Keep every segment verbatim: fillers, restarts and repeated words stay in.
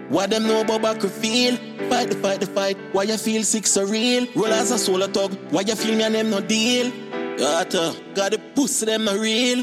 What them know about back feel? Fight the fight the fight. Why you feel sick so real? Roll as a solo tug. Why you feel me and them no deal? Got uh, got the pussy them no real.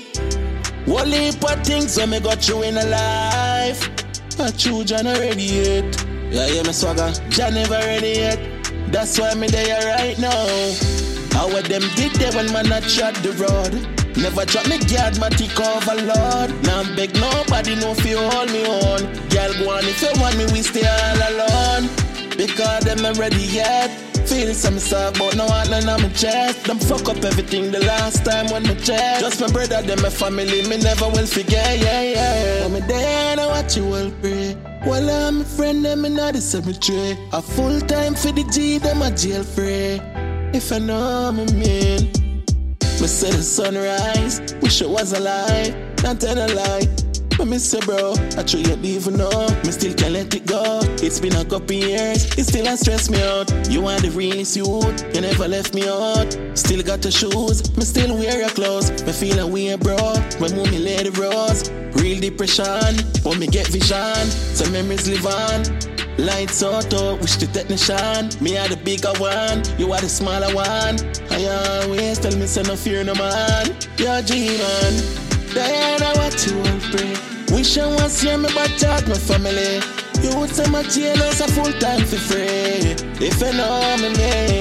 One heap of things when me got through in a life. I true John already yet. Yeah, yeah, me swagger. John never ready yet. That's why me there right now. How what them did there when man not trod the road. Never drop me guard, my tick over Lord. Now I'm beg nobody know if you hold me on. Girl go on if you want me, we stay all alone. Because them not ready yet. Feeling some stuff, but no one on my chest. Them fuck up everything the last time when me check. Just my brother, them my family, me never will forget, yeah, yeah. When me there, I watch you all pray. While I'm a friend, them in the cemetery. A full time for the G, them a jail free. If I know me mean. Me say the sunrise, wish it was a lie, not tell a lie. But me say bro, I true you even know, me still can't let it go. It's been a couple years, it still has stressed me out. You are the realest youth, you never left me out. Still got the shoes, me still wear your clothes. Me feel a weird bro, when mommy lay the rose. Real depression, when me get vision, some memories live on. Lights auto, wish the technician. Me are the bigger one, you are the smaller one. I always tell me say no fear no man. You're G-man, Diana what you want pray. Wish I was here me but talk my family. You would say my jail is a full time for free. If you know me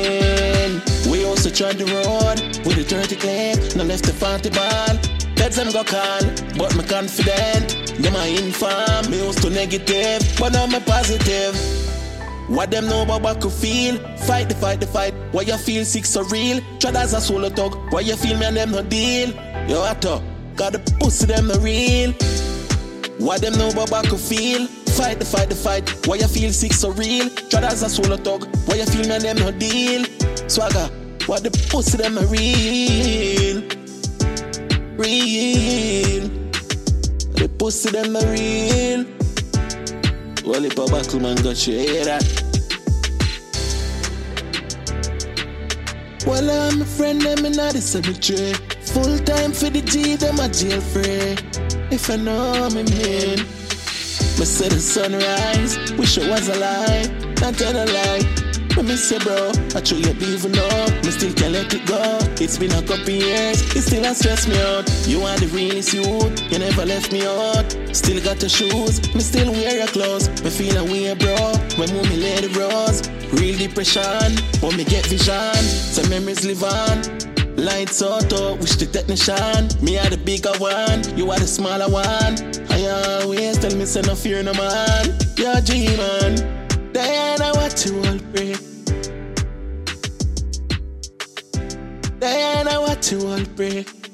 man. We also tried the road with the dirty clip. No left the party ball. That's them go call, but me confident. Them are infam, me used to negative, but now me positive. What them know about what you feel? Fight the fight the fight. Why you feel sick so real? Tread as a solo tug. Why you feel me and them no deal? Yo, ato, got the pussy them no real. What them know about what you feel? Fight the fight the fight. Why you feel sick so real? Tread as a solo tug. Why you feel me and them no deal? Swagger, what the pussy them no real? Real. The pussy them no real. Well, if a buckle man got you, hear that? Well, I'm a friend, them in the cemetery. Full time for the G, them a jail free. If I know me mean. Me say the sunrise, wish it was a lie, not tell a lie. But me say bro, I true you even know. Me still can't let it go. It's been a couple years, it still has stressed me out. You are the realest youth, you never left me out. Still got the shoes, me still wear your clothes. Me feel a weird bro, when mommy lay the rose. Real depression, when me get vision. Some memories live on. Lights auto, wish the technician. Me are the bigger one, you are the smaller one. I always tell me say no fear no man. You're G-man, Diana what you all pray. Diana what you all pray.